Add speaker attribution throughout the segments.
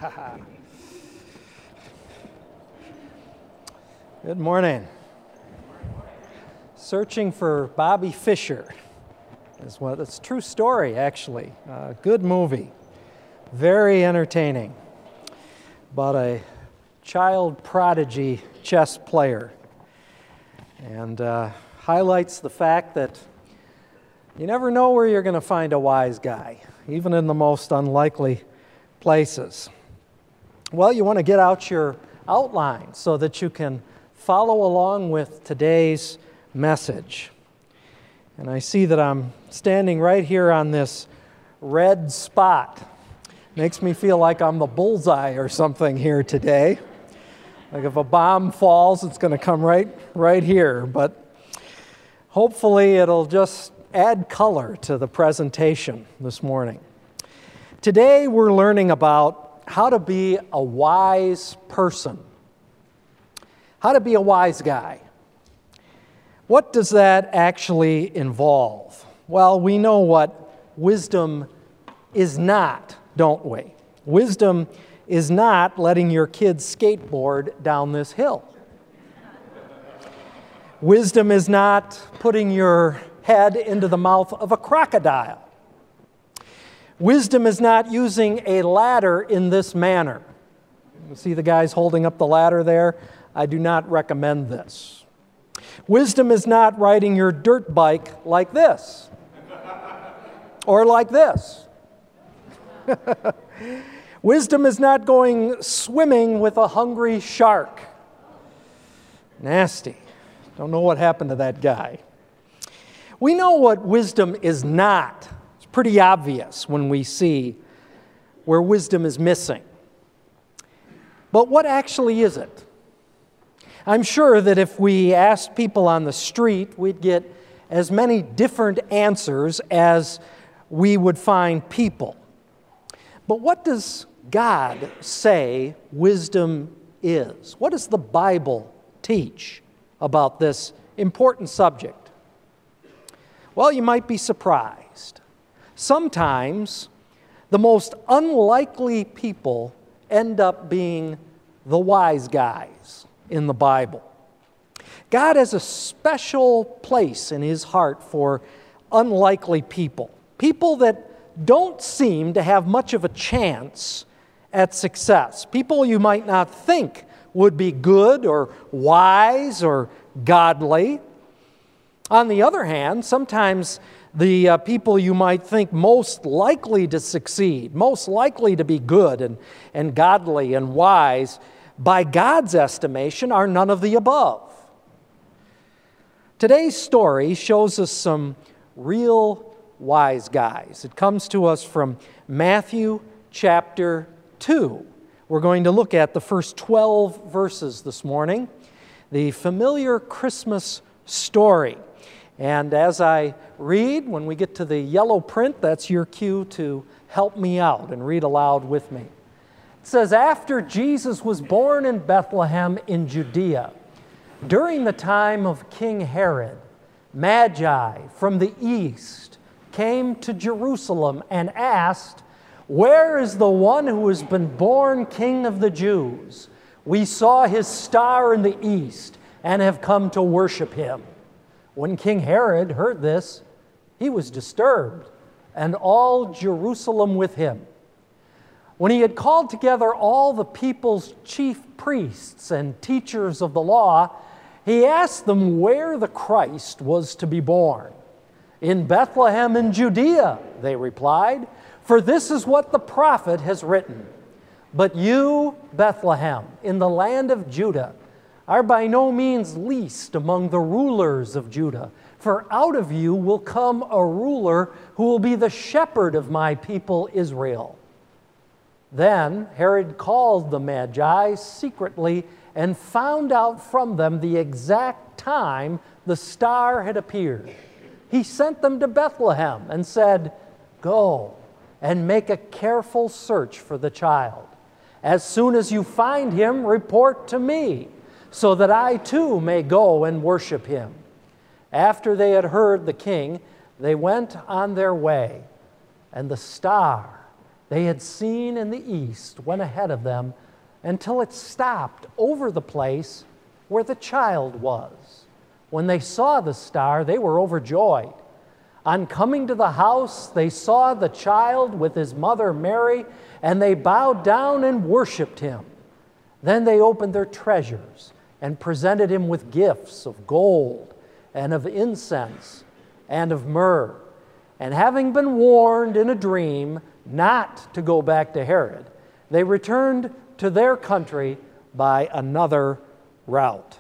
Speaker 1: Good morning. Searching for Bobby Fischer is what it's a true story, actually. Good movie, very entertaining, about a child prodigy chess player, and highlights the fact that you never know where you're going to find a wise guy, even in the most unlikely places. Well, you want to get out your outline so that you can follow along with today's message. And I see that I'm standing right here on this red spot. Makes me feel like I'm the bullseye or something here today. Like if a bomb falls, it's going to come right here. But hopefully it'll just add color to the presentation this morning. Today we're learning about how to be a wise person. How to be a wise guy. What does that actually involve? Well, we know what wisdom is not, don't we? Wisdom is not letting your kids skateboard down this hill. Wisdom is not putting your head into the mouth of a crocodile. Wisdom is not using a ladder in this manner. You see the guys holding up the ladder there? I do not recommend this. Wisdom is not riding your dirt bike like this, or like this. Wisdom is not going swimming with a hungry shark. Nasty. Don't know what happened to that guy. We know what wisdom is not. It's pretty obvious when we see where wisdom is missing. But what actually is it? I'm sure that if we asked people on the street, we'd get as many different answers as we would find people. But what does God say wisdom is? What does the Bible teach about this important subject? Well, you might be surprised. Sometimes the most unlikely people end up being the wise guys in the Bible. God has a special place in His heart for unlikely people, people that don't seem to have much of a chance at success, people you might not think would be good or wise or godly. On the other hand, sometimes the people you might think most likely to succeed, most likely to be good and godly and wise, by God's estimation, are none of the above. Today's story shows us some real wise guys. It comes to us from Matthew chapter 2. We're going to look at the first 12 verses this morning, the familiar Christmas story. And as I read, when we get to the yellow print, that's your cue to help me out and read aloud with me. It says, after Jesus was born in Bethlehem in Judea, during the time of King Herod, Magi from the east came to Jerusalem and asked, "Where is the one who has been born King of the Jews? We saw his star in the east and have come to worship him." When King Herod heard this, he was disturbed, and all Jerusalem with him. When he had called together all the people's chief priests and teachers of the law, he asked them where the Christ was to be born. "In Bethlehem in Judea," they replied, "for this is what the prophet has written. But you, Bethlehem, in the land of Judah, are by no means least among the rulers of Judah, for out of you will come a ruler who will be the shepherd of my people Israel." Then Herod called the Magi secretly and found out from them the exact time the star had appeared. He sent them to Bethlehem and said, "Go and make a careful search for the child. As soon as you find him, report to me, so that I too may go and worship him." After they had heard the king, they went on their way, and the star they had seen in the east went ahead of them until it stopped over the place where the child was. When they saw the star, they were overjoyed. On coming to the house, they saw the child with his mother Mary, and they bowed down and worshiped him. Then they opened their treasures and presented him with gifts of gold and of incense and of myrrh. And having been warned in a dream not to go back to Herod, they returned to their country by another route.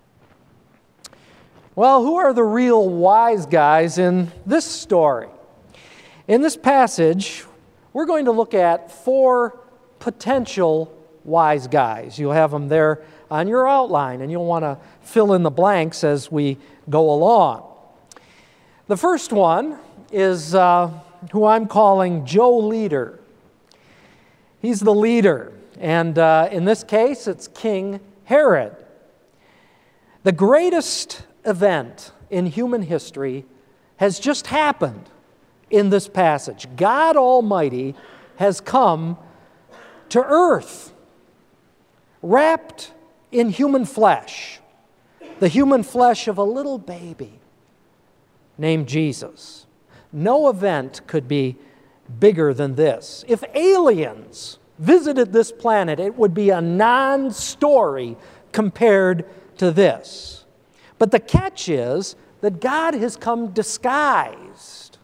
Speaker 1: Well, who are the real wise guys in this story? In this passage, we're going to look at 4 potential wise guys. You'll have them there on your outline, and you'll want to fill in the blanks as we go along. The first one is who I'm calling Joe Leader. He's the leader, and in this case, it's King Herod. The greatest event in human history has just happened in this passage. God Almighty has come to earth, wrapped in human flesh, the human flesh of a little baby named Jesus. No event could be bigger than this. If aliens visited this planet, it would be a non-story compared to this. But the catch is that God has come disguised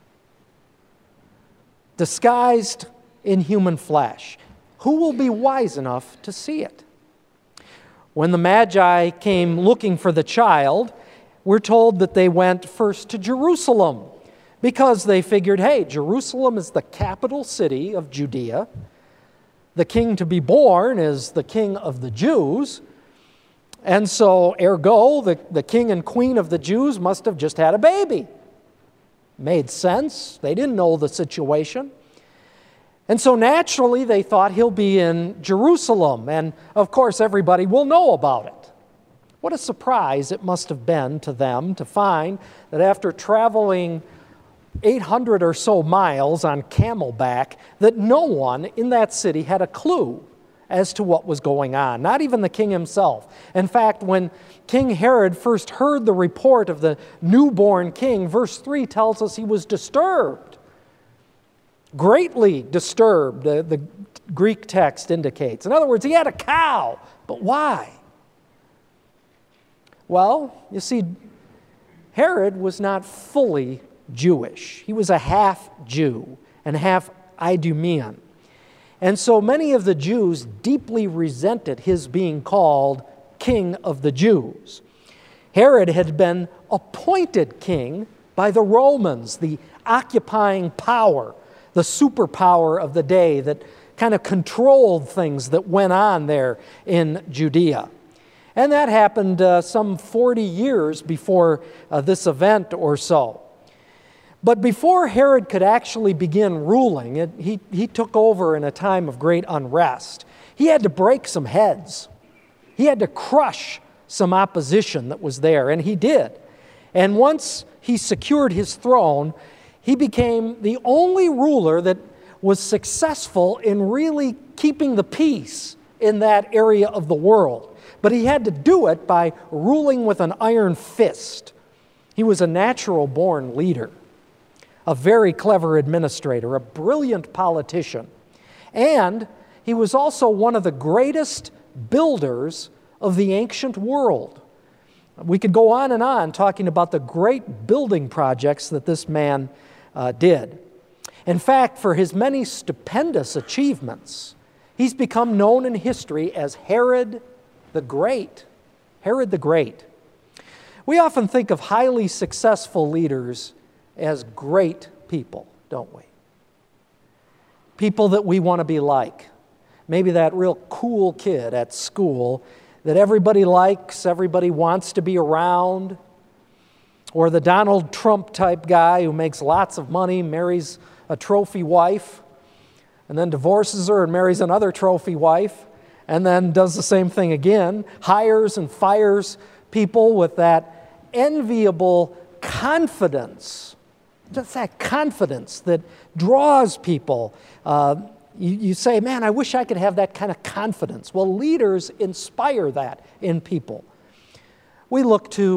Speaker 1: in human flesh. Who will be wise enough to see it? When the Magi came looking for the child, we're told that they went first to Jerusalem because they figured, hey, Jerusalem is the capital city of Judea. The king to be born is the king of the Jews. And so, ergo, the king and queen of the Jews must have just had a baby. Made sense. They didn't know the situation. And so, naturally, they thought he'll be in Jerusalem. And, of course, everybody will know about it. What a surprise it must have been to them to find that after traveling 800 or so miles on camelback, that no one in that city had a clue as to what was going on, not even the king himself. In fact, when King Herod first heard the report of the newborn king, verse 3 tells us he was disturbed, greatly disturbed, the Greek text indicates. In other words, he had a cow, but why? Well, you see, Herod was not fully Jewish. He was a half Jew and half Idumean. And so many of the Jews deeply resented his being called King of the Jews. Herod had been appointed king by the Romans, the occupying power, the superpower of the day that kind of controlled things that went on there in Judea. And that happened some 40 years before this event or so. But before Herod could actually begin ruling, he took over in a time of great unrest. He had to break some heads. He had to crush some opposition that was there, and he did. And once he secured his throne, he became the only ruler that was successful in really keeping the peace in that area of the world. But he had to do it by ruling with an iron fist. He was a natural-born leader, a very clever administrator, a brilliant politician. And he was also one of the greatest builders of the ancient world. We could go on and on talking about the great building projects that this man did. In fact, for his many stupendous achievements, he's become known in history as Herod the Great. Herod the Great. We often think of highly successful leaders as great people, don't we? People that we want to be like. Maybe that real cool kid at school that everybody likes, everybody wants to be around. Or the Donald Trump type guy who makes lots of money, marries a trophy wife, and then divorces her and marries another trophy wife, and then does the same thing again, hires and fires people with that enviable confidence. Just that confidence that draws people You say, man, I wish I could have that kind of confidence. Well, leaders inspire that in people. We look to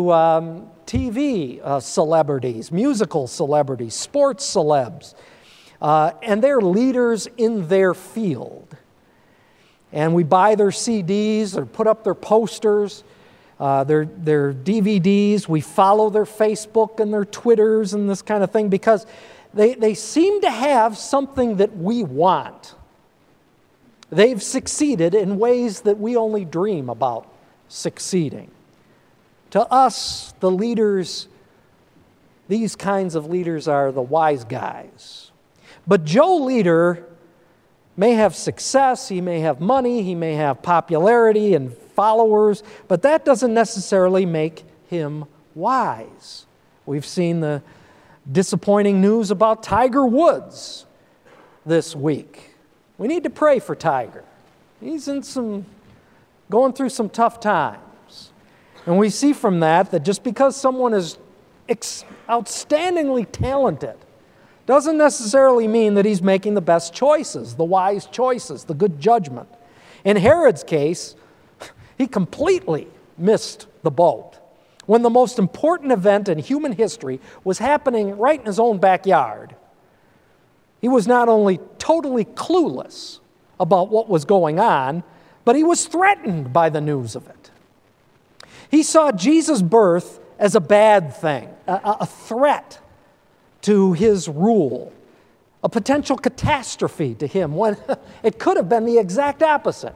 Speaker 1: TV celebrities, musical celebrities, sports celebs, and they're leaders in their field. And we buy their CDs or put up their posters, their DVDs. We follow their Facebook and their Twitters and this kind of thing because they seem to have something that we want. They've succeeded in ways that we only dream about succeeding. To us, the leaders, these kinds of leaders are the wise guys. But Joe Leader may have success, he may have money, he may have popularity and followers, but that doesn't necessarily make him wise. We've seen the disappointing news about Tiger Woods this week. We need to pray for Tiger. He's going through some tough times. And we see from that just because someone is outstandingly talented doesn't necessarily mean that he's making the best choices, the wise choices, the good judgment. In Herod's case, he completely missed the boat when the most important event in human history was happening right in his own backyard. He was not only totally clueless about what was going on, but he was threatened by the news of it. He saw Jesus' birth as a bad thing, a threat to his rule, a potential catastrophe to him, when it could have been the exact opposite.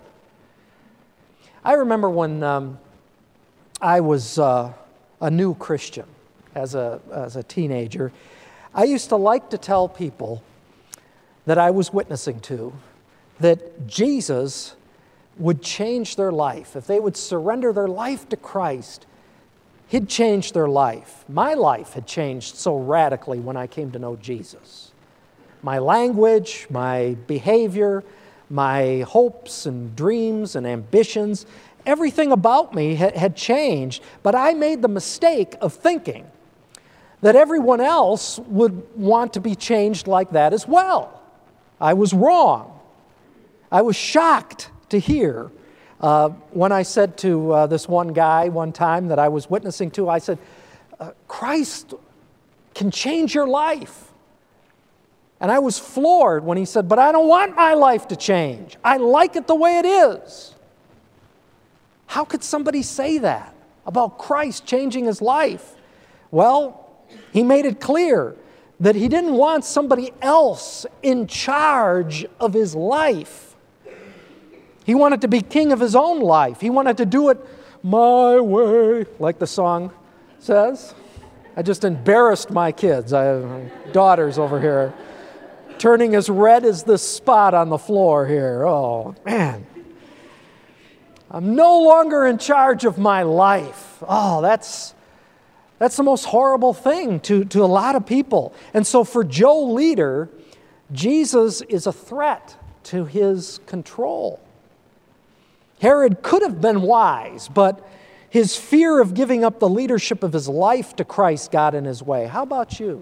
Speaker 1: I remember when I was a new Christian as a teenager, I used to like to tell people that I was witnessing to that Jesus would change their life. If they would surrender their life to Christ, He'd change their life. My life had changed so radically when I came to know Jesus. My language, my behavior, my hopes and dreams and ambitions, everything about me had changed, but I made the mistake of thinking that everyone else would want to be changed like that as well. I was wrong. I was shocked to hear when I said to this one guy one time that I was witnessing to, I said, Christ can change your life. And I was floored when he said, but I don't want my life to change. I like it the way it is. How could somebody say that about Christ changing his life? Well, he made it clear that he didn't want somebody else in charge of his life. He wanted to be king of his own life. He wanted to do it my way, like the song says. I just embarrassed my kids. I have daughters over here turning as red as this spot on the floor here. Oh, man. I'm no longer in charge of my life. Oh, that's the most horrible thing to a lot of people. And so for Joe Leader, Jesus is a threat to his control. Herod could have been wise, but his fear of giving up the leadership of his life to Christ got in his way. How about you?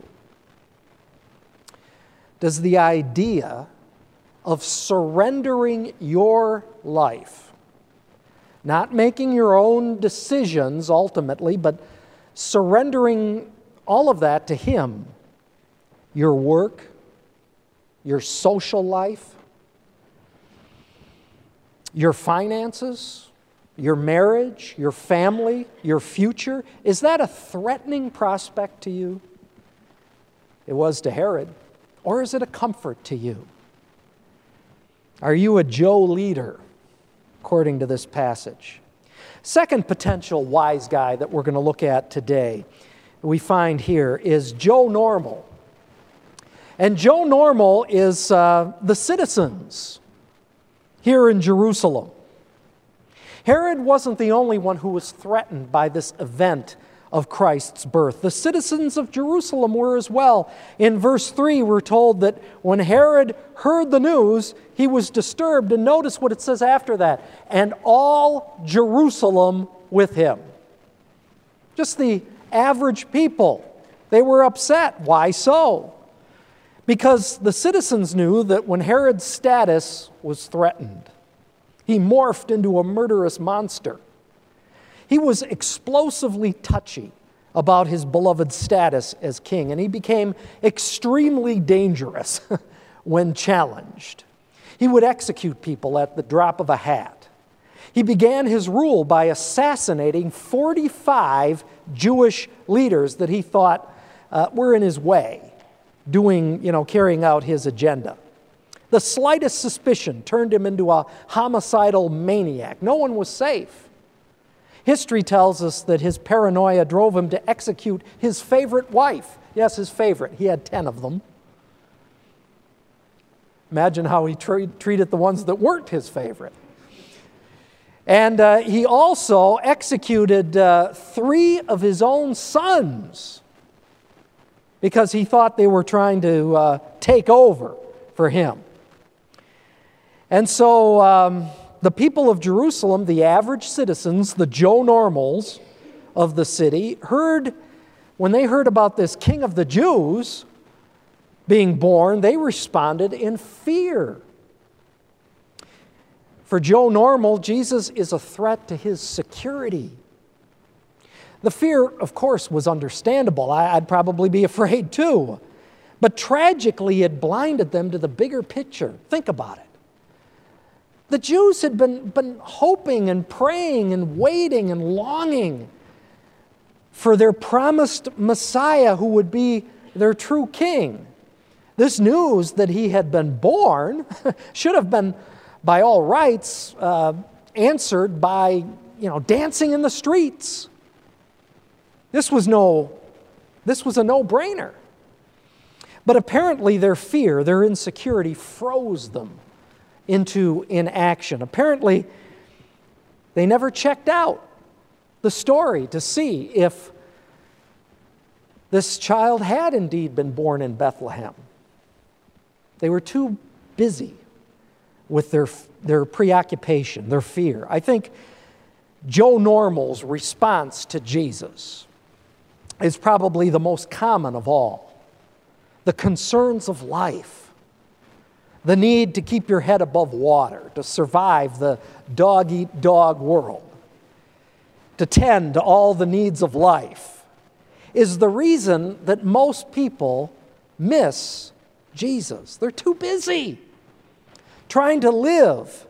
Speaker 1: Does the idea of surrendering your life, not making your own decisions ultimately, but surrendering all of that to Him, your work, your social life, your finances, your marriage, your family, your future, is that a threatening prospect to you? It was to Herod. Or is it a comfort to you? Are you a Joe Leader, according to this passage? Second potential wise guy that we're going to look at today, we find here, is Joe Normal. And Joe Normal is the citizens here in Jerusalem. Herod wasn't the only one who was threatened by this event of Christ's birth. The citizens of Jerusalem were as well. In verse 3, we're told that when Herod heard the news, he was disturbed. And notice what it says after that. And all Jerusalem with him. Just the average people. They were upset. Why so? Because the citizens knew that when Herod's status was threatened, he morphed into a murderous monster. He was explosively touchy about his beloved status as king, and he became extremely dangerous when challenged. He would execute people at the drop of a hat. He began his rule by assassinating 45 Jewish leaders that he thought were in his way, carrying out his agenda. The slightest suspicion turned him into a homicidal maniac. No one was safe. History tells us that his paranoia drove him to execute his favorite wife. Yes, his favorite. He had 10 of them. Imagine how he treated the ones that weren't his favorite. And he also executed 3 of his own sons because he thought they were trying to take over for him. And so the people of Jerusalem, the average citizens, the Joe Normals of the city, when they heard about this king of the Jews being born, they responded in fear. For Joe Normal, Jesus is a threat to his security. The fear, of course, was understandable. I'd probably be afraid too. But tragically, it blinded them to the bigger picture. Think about it. The Jews had been hoping and praying and waiting and longing for their promised Messiah who would be their true king. This news that he had been born should have been, by all rights, answered by, dancing in the streets. This was a no-brainer. But apparently their fear, their insecurity froze them into inaction. Apparently, they never checked out the story to see if this child had indeed been born in Bethlehem. They were too busy with their preoccupation, their fear. I think Joe Normal's response to Jesus is probably the most common of all. The concerns of life. The need to keep your head above water, to survive the dog-eat-dog world, to tend to all the needs of life, is the reason that most people miss Jesus. They're too busy trying to live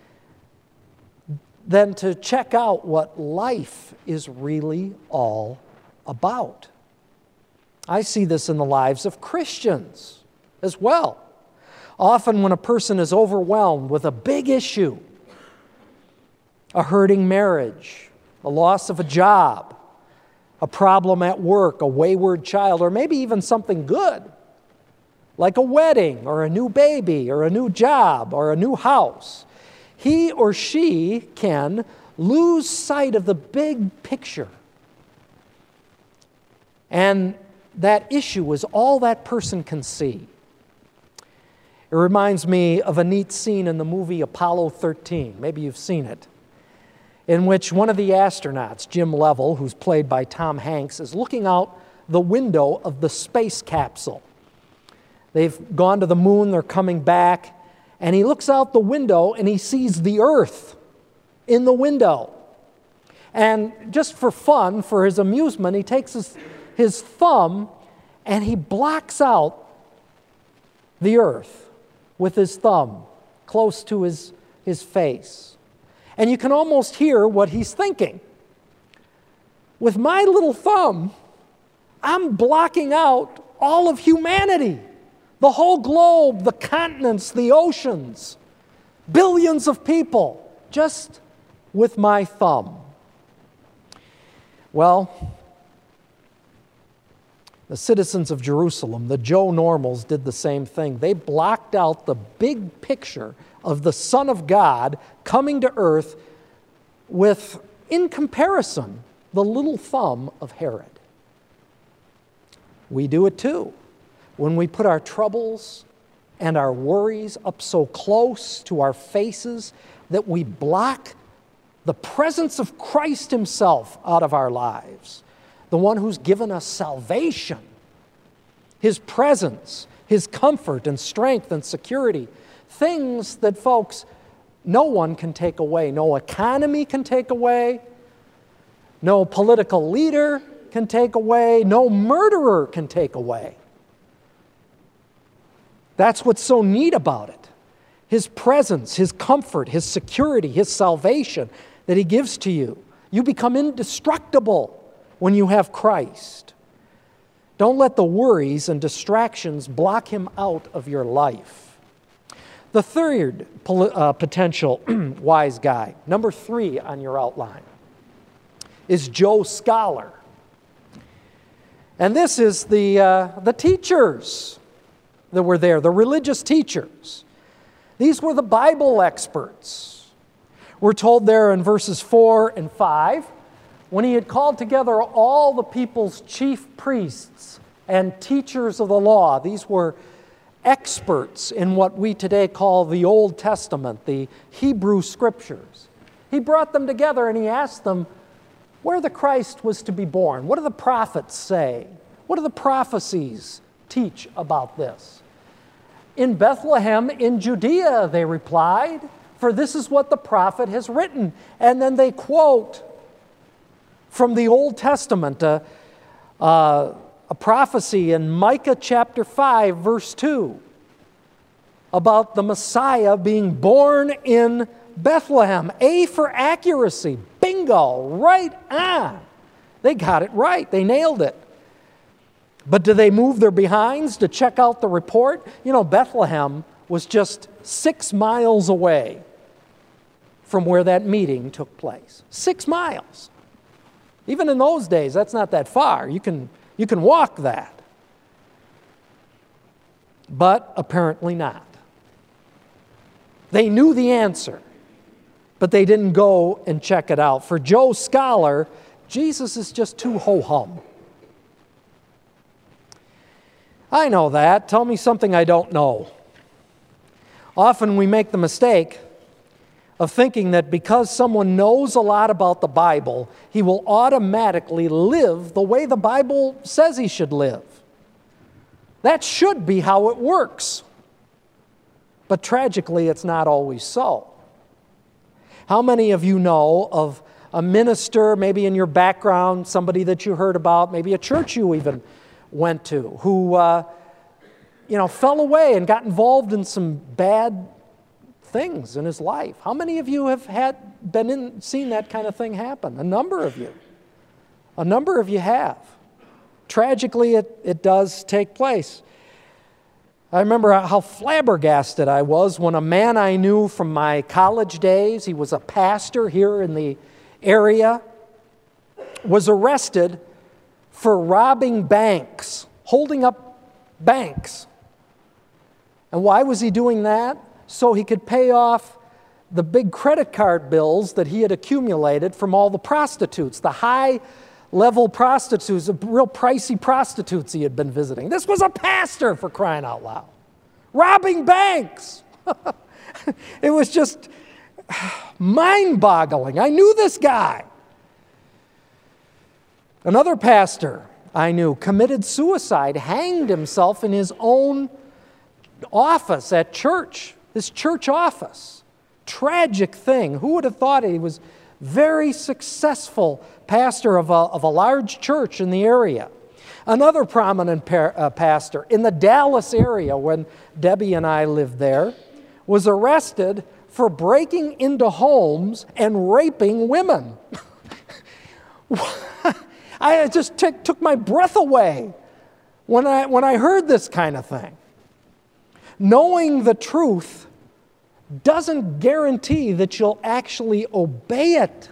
Speaker 1: than to check out what life is really all about. I see this in the lives of Christians as well. Often when a person is overwhelmed with a big issue, a hurting marriage, the loss of a job, a problem at work, a wayward child, or maybe even something good, like a wedding or a new baby or a new job or a new house, he or she can lose sight of the big picture. And that issue is all that person can see. It reminds me of a neat scene in the movie Apollo 13. Maybe you've seen it. In which one of the astronauts, Jim Lovell, who's played by Tom Hanks, is looking out the window of the space capsule. They've gone to the moon, they're coming back, and he looks out the window and he sees the Earth in the window. And just for fun, for his amusement, he takes his thumb and he blocks out the Earth with his thumb close to his face. And you can almost hear what he's thinking. With my little thumb, I'm blocking out all of humanity, the whole globe, the continents, the oceans, billions of people, just with my thumb. Well, the citizens of Jerusalem, the Joe Normals, did the same thing. They blocked out the big picture of the Son of God coming to earth with, in comparison, the little thumb of Herod. We do it too. When we put our troubles and our worries up so close to our faces that we block the presence of Christ himself out of our lives, the one who's given us salvation, his presence, His comfort and strength and security. Things that, folks, no one can take away. No economy can take away. No political leader can take away. No murderer can take away. That's what's so neat about it. His presence, His comfort, His security, His salvation that He gives to you. You become indestructible when you have Christ. Don't let the worries and distractions block Him out of your life. The third potential wise guy, number 3 on your outline, is Joe Scholar. And this is the teachers that were there, the religious teachers. These were the Bible experts. We're told there in verses 4 and 5, when he had called together all the people's chief priests and teachers of the law, these were experts in what we today call the Old Testament, the Hebrew Scriptures. He brought them together and he asked them where the Christ was to be born. What do the prophets say? What do the prophecies teach about this? In Bethlehem in Judea, they replied, for this is what the prophet has written. And then they quote from the Old Testament, a prophecy in Micah chapter 5, verse 2, about the Messiah being born in Bethlehem. A for accuracy. Bingo, right on. They got it right. They nailed it. But do they move their behinds to check out the report? You know, Bethlehem was just 6 miles away from where that meeting took place. 6 miles. Even in those days, that's not that far. You can walk that. But apparently not. They knew the answer, but they didn't go and check it out. For Joe Scholar, Jesus is just too ho-hum. I know that. Tell me something I don't know. Often we make the mistake of thinking that because someone knows a lot about the Bible, he will automatically live the way the Bible says he should live. That should be how it works. But tragically, it's not always so. How many of you know of a minister, maybe in your background, somebody that you heard about, maybe a church you even went to, who fell away and got involved in some bad things in his life? How many of you have seen that kind of thing happen? A number of you. A number of you have. Tragically, it does take place. I remember how flabbergasted I was when a man I knew from my college days, he was a pastor here in the area, was arrested for robbing banks, holding up banks. And why was he doing that? So he could pay off the big credit card bills that he had accumulated from all the prostitutes, the high-level prostitutes, the real pricey prostitutes he had been visiting. This was a pastor, for crying out loud, robbing banks. It was just mind-boggling. I knew this guy. Another pastor I knew committed suicide, hanged himself in his own office at church, his church office. Tragic thing. Who would have thought he was very successful pastor of a large church in the area? Another prominent pastor in the Dallas area, when Debbie and I lived there, was arrested for breaking into homes and raping women. I just took my breath away when I heard this kind of thing. Knowing the truth doesn't guarantee that you'll actually obey it.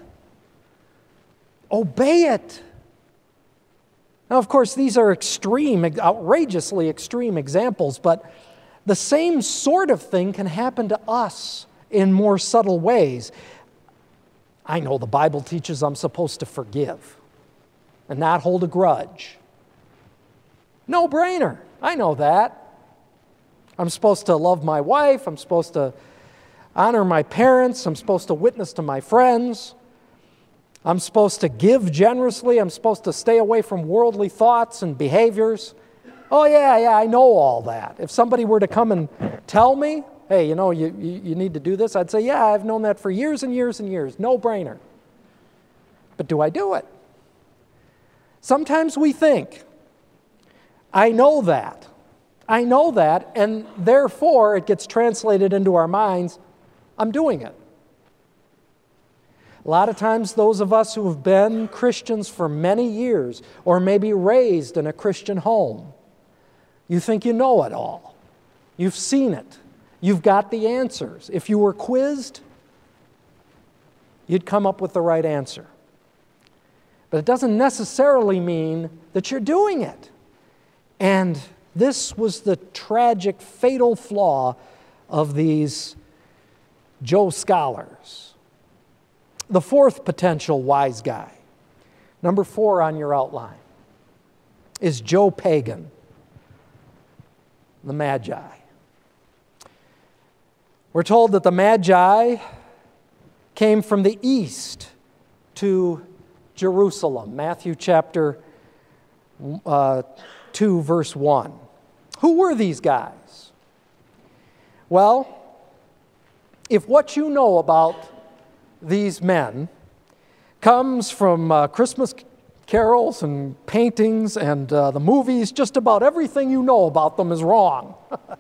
Speaker 1: Obey it. Now, of course, these are extreme, outrageously extreme examples, but the same sort of thing can happen to us in more subtle ways. I know the Bible teaches I'm supposed to forgive and not hold a grudge. No brainer. I know that. I'm supposed to love my wife. I'm supposed to honor my parents. I'm supposed to witness to my friends. I'm supposed to give generously. I'm supposed to stay away from worldly thoughts and behaviors. Oh, yeah, I know all that. If somebody were to come and tell me, hey, you need to do this, I'd say, yeah, I've known that for years and years and years. No brainer. But do I do it? Sometimes we think, I know that, and therefore it gets translated into our minds, I'm doing it. A lot of times those of us who have been Christians for many years, or maybe raised in a Christian home, you think you know it all. You've seen it. You've got the answers. If you were quizzed, you'd come up with the right answer. But it doesn't necessarily mean that you're doing it. And this was the tragic, fatal flaw of these Joe scholars. The fourth potential wise guy, number 4 on your outline, is Joe Pagan, the Magi. We're told that the Magi came from the east to Jerusalem, Matthew chapter 2, verse 1. Who were these guys? Well, if what you know about these men comes from Christmas carols and paintings and the movies, just about everything you know about them is wrong.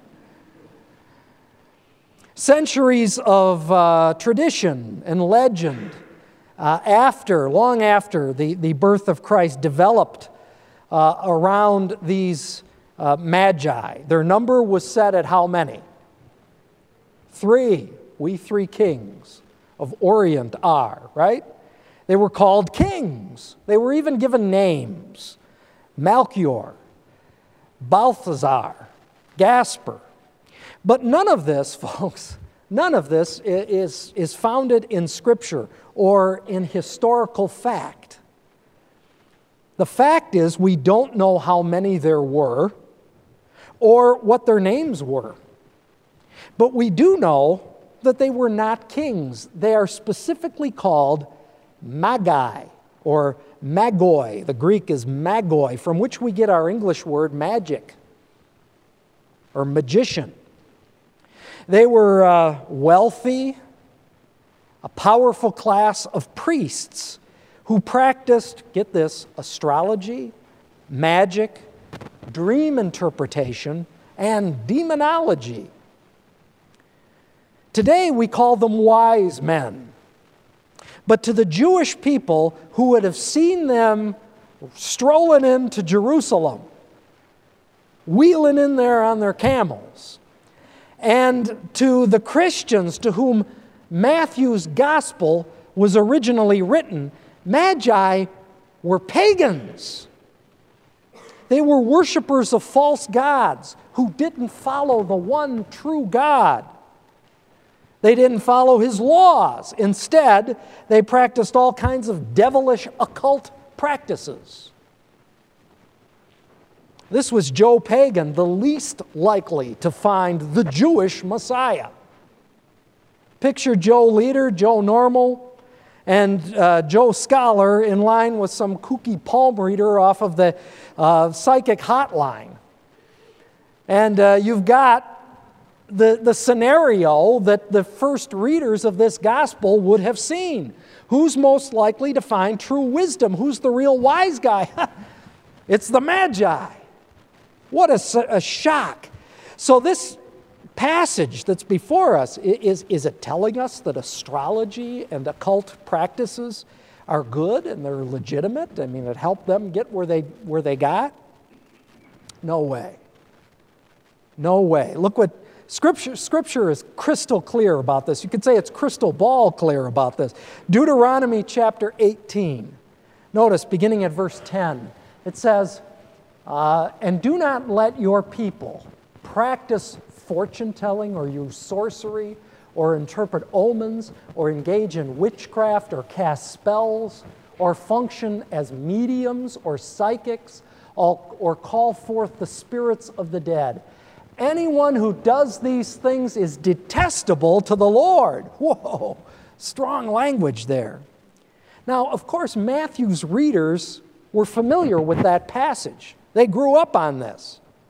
Speaker 1: Centuries of tradition and legend long after the birth of Christ developed around these Magi. Their number was set at how many? 3. We 3 kings of Orient are, right? They were called kings. They were even given names. Melchior, Balthazar, Gaspar. But none of this, folks, none of this is founded in Scripture or in historical fact. The fact is we don't know how many there were or what their names were. But we do know that they were not kings. They are specifically called magi or magoi. The Greek is magoi, from which we get our English word magic or magician. They were wealthy, a powerful class of priests who practiced, get this, astrology, magic, dream interpretation, and demonology. Today we call them wise men. But to the Jewish people who would have seen them strolling into Jerusalem, wheeling in there on their camels, and to the Christians to whom Matthew's gospel was originally written, Magi were pagans. They were worshipers of false gods who didn't follow the one true God. They didn't follow his laws. Instead, they practiced all kinds of devilish occult practices. This was Joe Pagan, the least likely to find the Jewish Messiah. Picture Joe Leader, Joe Normal, and Joe Scholar in line with some kooky palm reader off of the psychic hotline. And you've got the scenario that the first readers of this gospel would have seen. Who's most likely to find true wisdom? Who's the real wise guy? It's the Magi. What a shock. So this passage that's before us, is it telling us that astrology and occult practices are good and they're legitimate? I mean, it helped them get where they got? No way. No way. Look what Scripture is crystal clear about this. You could say it's crystal ball clear about this. Deuteronomy chapter 18. Notice, beginning at verse 10, it says, and do not let your people practice fortune-telling or use sorcery or interpret omens or engage in witchcraft or cast spells or function as mediums or psychics or call forth the spirits of the dead. Anyone who does these things is detestable to the Lord. Whoa, strong language there. Now, of course, Matthew's readers were familiar with that passage. They grew up on this.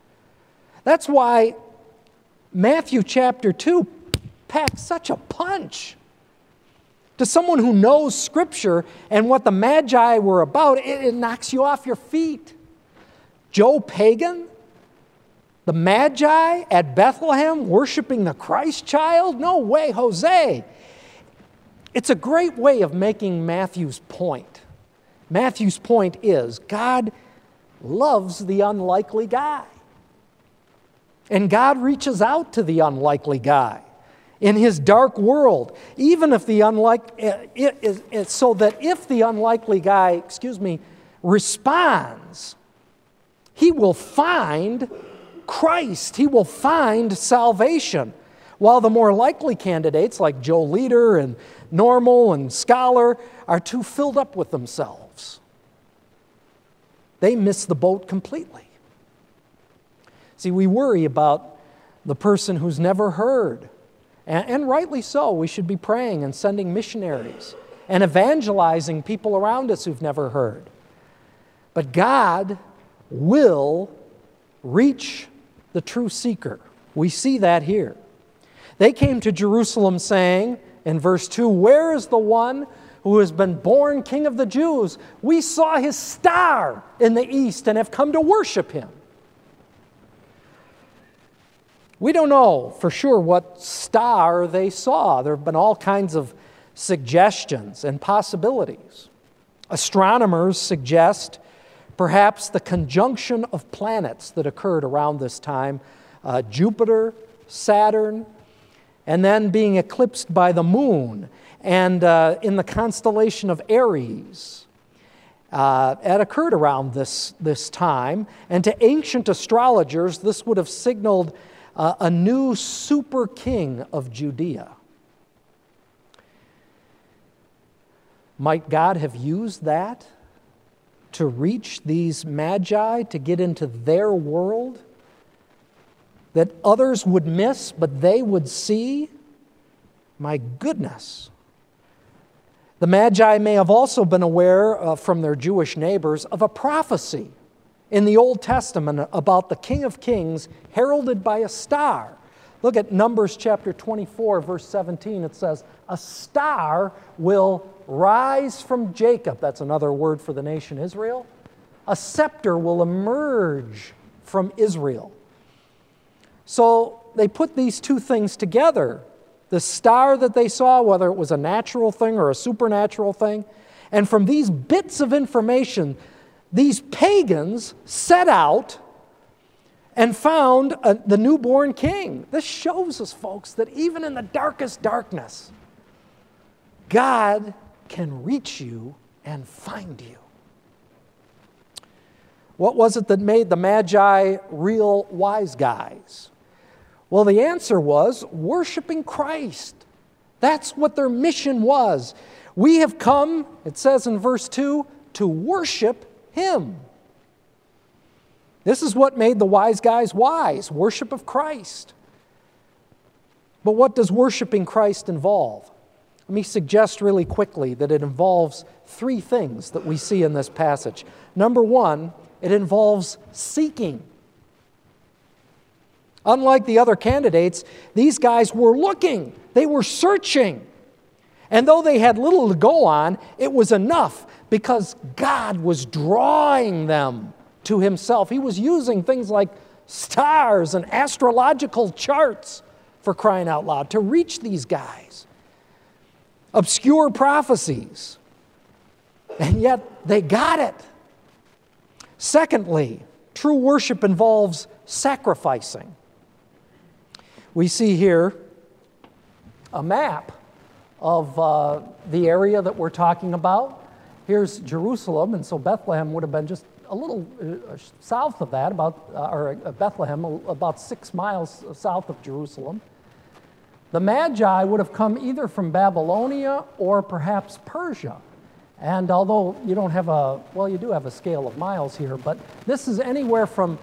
Speaker 1: That's why Matthew chapter 2 packs such a punch. To someone who knows Scripture and what the Magi were about, it knocks you off your feet. Joe Pagan, the Magi at Bethlehem worshiping the Christ child? No way, Jose. It's a great way of making Matthew's point. Matthew's point is God loves the unlikely guy. And God reaches out to the unlikely guy in his dark world, even if the so that if the unlikely guy, responds, he will find Christ. He will find salvation. While the more likely candidates like Joe Leader and Normal and Scholar are too filled up with themselves. They miss the boat completely. See, we worry about the person who's never heard. And rightly so. We should be praying and sending missionaries and evangelizing people around us who've never heard. But God will reach the true seeker. We see that here. They came to Jerusalem saying, in verse 2, "Where is the one who has been born King of the Jews? We saw his star in the east and have come to worship him." We don't know for sure what star they saw. There have been all kinds of suggestions and possibilities. Astronomers suggest perhaps the conjunction of planets that occurred around this time, Jupiter, Saturn, and then being eclipsed by the moon, and in the constellation of Aries. It occurred around this time, and to ancient astrologers, this would have signaled a new super king of Judea. Might God have used that to reach these magi, to get into their world that others would miss, but they would see? My goodness. The Magi may have also been aware from their Jewish neighbors of a prophecy in the Old Testament about the King of Kings heralded by a star. Look at Numbers chapter 24, verse 17. It says, "A star will rise from Jacob." That's another word for the nation Israel. "A scepter will emerge from Israel." So they put these two things together. The star that they saw, whether it was a natural thing or a supernatural thing. And from these bits of information, these pagans set out and found the newborn king. This shows us, folks, that even in the darkest darkness, God can reach you and find you. What was it that made the Magi real wise guys? Well, the answer was worshiping Christ. That's what their mission was. We have come, it says in verse 2, to worship Him. This is what made the wise guys wise, worship of Christ. But what does worshiping Christ involve? Let me suggest really quickly that it involves three things that we see in this passage. Number one, it involves seeking. Unlike the other candidates, these guys were looking. They were searching. And though they had little to go on, it was enough because God was drawing them to Himself. He was using things like stars and astrological charts, for crying out loud, to reach these guys. Obscure prophecies. And yet they got it. Secondly, true worship involves sacrificing. We see here a map of the area that we're talking about. Here's Jerusalem, and so Bethlehem would have been just a little south of that, Bethlehem, about 6 miles south of Jerusalem. The Magi would have come either from Babylonia or perhaps Persia. And although you don't have you do have a scale of miles here, but this is anywhere from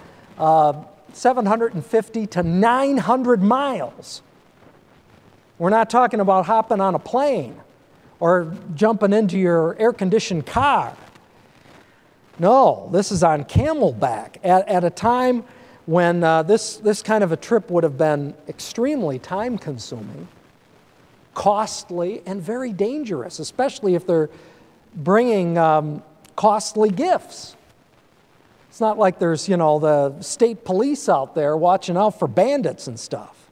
Speaker 1: 750 to 900 miles. We're not talking about hopping on a plane or jumping into your air-conditioned car. No, this is on camelback at a time when this kind of a trip would have been extremely time-consuming, costly, and very dangerous, especially if they're bringing costly gifts. It's not like there's, the state police out there watching out for bandits and stuff.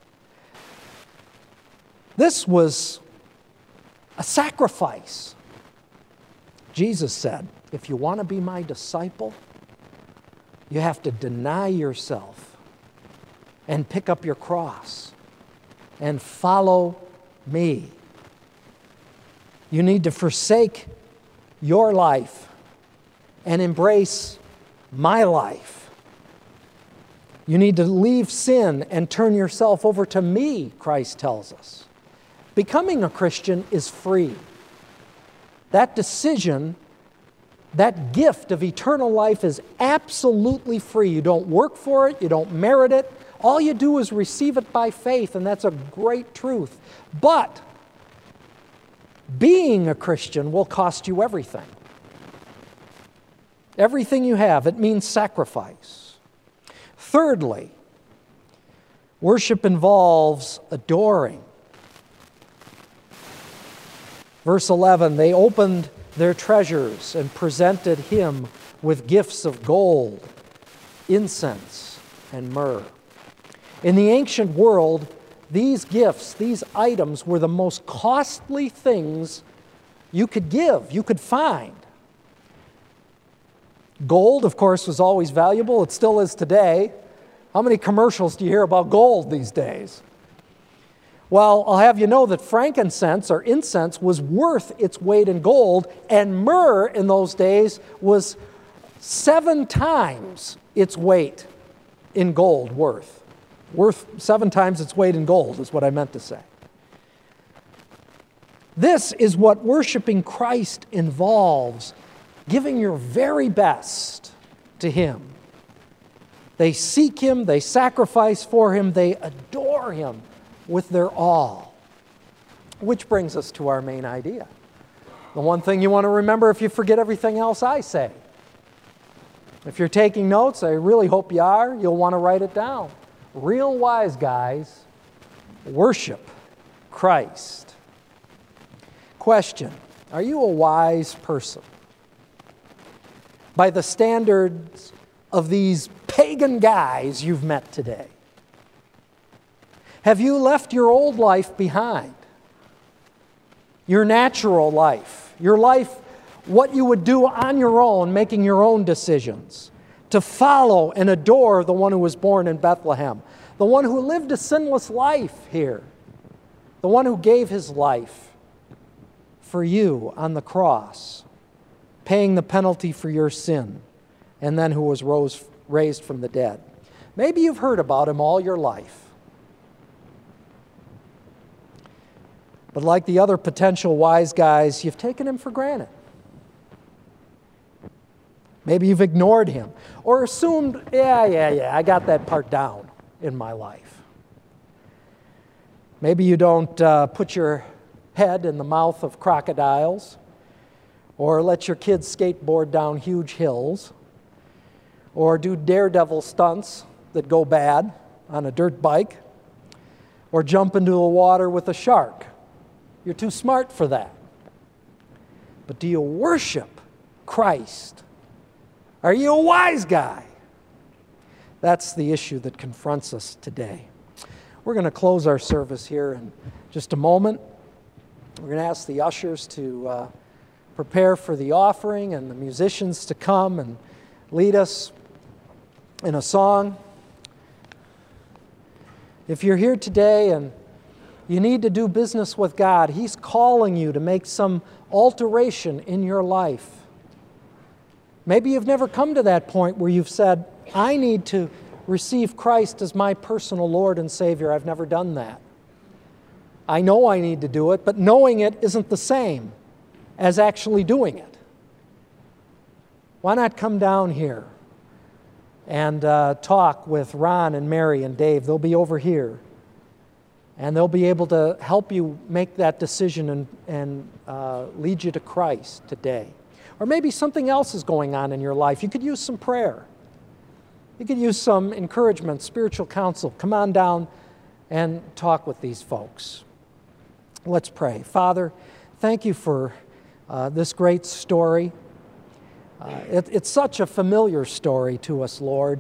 Speaker 1: This was a sacrifice. Jesus said, if you want to be my disciple, you have to deny yourself and pick up your cross and follow me. You need to forsake your life and embrace my life. You need to leave sin and turn yourself over to me, Christ tells us. Becoming a Christian is free. That decision, that gift of eternal life is absolutely free. You don't work for it, you don't merit it. All you do is receive it by faith, and that's a great truth. But being a Christian will cost you everything. Everything you have. It means sacrifice. Thirdly, worship involves adoring. Verse 11, they opened their treasures and presented him with gifts of gold, incense, and myrrh. In the ancient world, these gifts, these items, were the most costly things you could give, you could find. Gold, of course, was always valuable. It still is today. How many commercials do you hear about gold these days? Well, I'll have you know that frankincense or incense was worth its weight in gold, and myrrh in those days was 7 times its weight in gold worth. Worth 7 times its weight in gold is what I meant to say. This is what worshiping Christ involves, giving your very best to him. They seek him, they sacrifice for him, they adore him with their all. Which brings us to our main idea. The one thing you want to remember if you forget everything else I say. If you're taking notes, I really hope you are, you'll want to write it down. Real wise guys worship Christ. Question, are you a wise person? By the standards of these pagan guys you've met today? Have you left your old life behind? Your natural life, your life, what you would do on your own, making your own decisions, to follow and adore the one who was born in Bethlehem, the one who lived a sinless life here, the one who gave his life for you on the cross, paying the penalty for your sin, and then who was raised from the dead. Maybe you've heard about him all your life. But like the other potential wise guys, you've taken him for granted. Maybe you've ignored him or assumed, yeah, I got that part down in my life. Maybe you don't put your head in the mouth of crocodiles or let your kids skateboard down huge hills or do daredevil stunts that go bad on a dirt bike or jump into the water with a shark. You're too smart for that. But do you worship Christ? Are you a wise guy? That's the issue that confronts us today. We're going to close our service here in just a moment. We're going to ask the ushers to prepare for the offering and the musicians to come and lead us in a song. If you're here today and you need to do business with God, he's calling you to make some alteration in your life. Maybe you've never come to that point where you've said, I need to receive Christ as my personal Lord and Savior. I've never done that. I know I need to do it, but knowing it isn't the same as actually doing it. Why not come down here and talk with Ron and Mary and Dave? They'll be over here. And they'll be able to help you make that decision and lead you to Christ today. Or maybe something else is going on in your life. You could use some prayer. You could use some encouragement, spiritual counsel. Come on down and talk with these folks. Let's pray. Father, thank you for this great story. It's such a familiar story to us, Lord,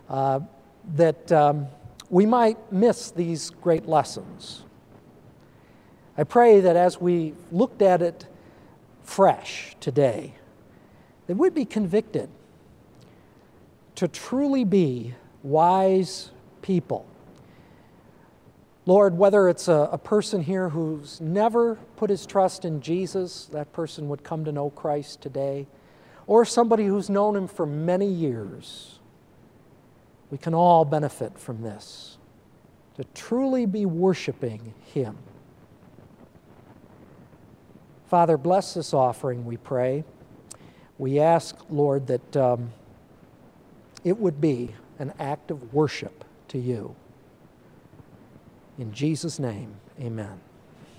Speaker 1: that we might miss these great lessons. I pray that as we looked at it fresh today, that we'd be convicted to truly be wise people. Lord, whether it's a person here who's never put his trust in Jesus, that person would come to know Christ today, or somebody who's known him for many years, we can all benefit from this, to truly be worshiping him. Father, bless this offering, we pray. We ask, Lord, that it would be an act of worship to you. In Jesus' name, amen.